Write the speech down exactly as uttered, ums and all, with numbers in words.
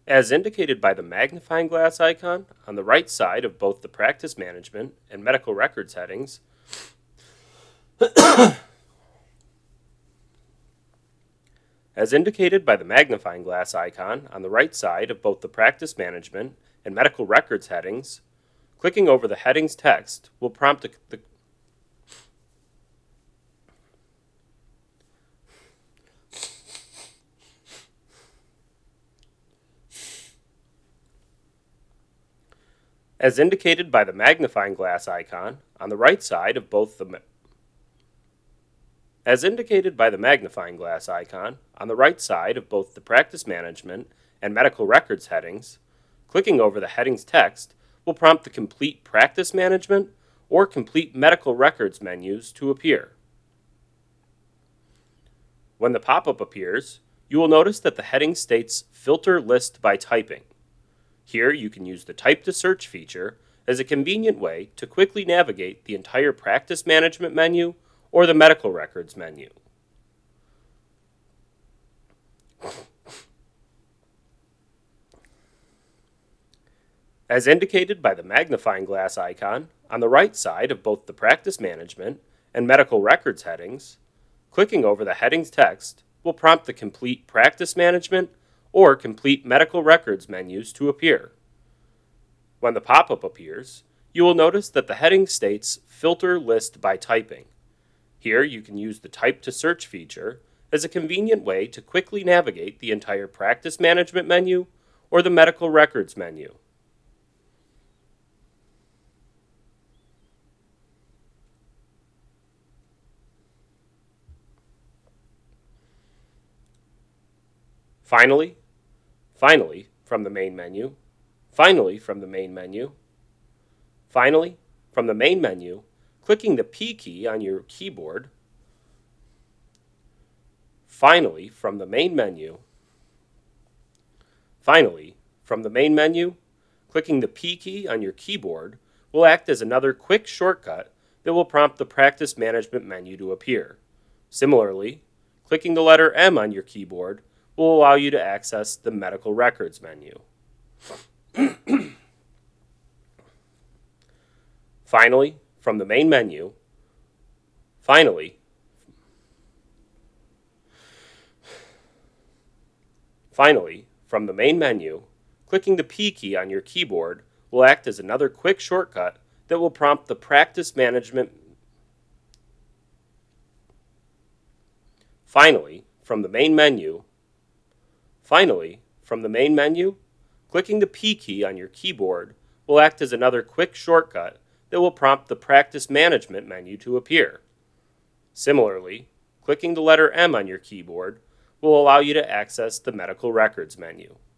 As indicated by the magnifying glass icon on the right side of both the practice management and medical records headings, as indicated by the magnifying glass icon on the right side of both the practice management and medical records headings, clicking over the headings text will prompt a, the as indicated by the magnifying glass icon on the right side of both the as indicated by the magnifying glass icon on the right side of both the practice management and medical records headings, clicking over the headings text will prompt the complete practice management or complete medical records menus to appear. When the pop-up appears, you will notice that the heading states Filter List by Typing. Here you can use the Type to Search feature as a convenient way to quickly navigate the entire practice management menu or the medical records menu. As indicated by the magnifying glass icon on the right side of both the practice management and medical records headings, clicking over the headings text will prompt the complete practice management or complete medical records menus to appear. When the pop-up appears, you will notice that the heading states Filter List by Typing. Here you can use the Type to Search feature as a convenient way to quickly navigate the entire practice management menu or the medical records menu. Finally, finally from the main menu, finally from the main menu, finally from the main menu, clicking the P key on your keyboard, finally from the main menu, finally from the main menu, clicking the P key on your keyboard will act as another quick shortcut that will prompt the practice management menu to appear. Similarly, clicking the letter M on your keyboard will allow you to access the medical records menu. Finally, from the main menu, finally, finally, from the main menu, clicking the P key on your keyboard will act as another quick shortcut that will prompt the practice management. Finally, from the main menu, Finally, from the main menu, clicking the P key on your keyboard will act as another quick shortcut that will prompt the practice management menu to appear. Similarly, clicking the letter M on your keyboard will allow you to access the medical records menu.